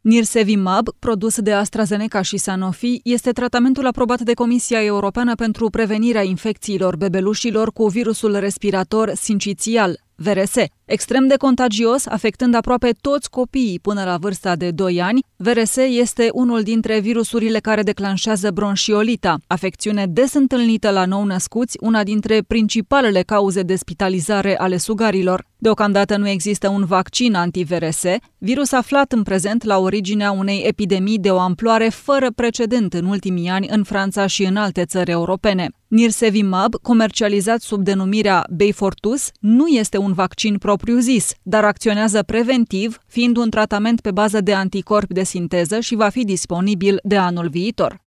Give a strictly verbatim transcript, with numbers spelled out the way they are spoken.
Nirsevimab, produs de AstraZeneca și Sanofi, este tratamentul aprobat de Comisia Europeană pentru prevenirea infecțiilor bebelușilor cu virusul respirator sincițial, V R S, extrem de contagios, afectând aproape toți copiii până la vârsta de doi ani. V R S este unul dintre virusurile care declanșează bronșiolita, afecțiune des întâlnită la nou-născuți, una dintre principalele cauze de spitalizare ale sugarilor. Deocamdată nu există un vaccin anti-V R S, virus aflat în prezent la originea unei epidemii de o amploare fără precedent în ultimii ani în Franța și în alte țări europene. Nirsevimab, comercializat sub denumirea Beyfortus, nu este un vaccin propriu-zis, dar acționează preventiv, fiind un tratament pe bază de anticorpi de sinteză și va fi disponibil de anul viitor.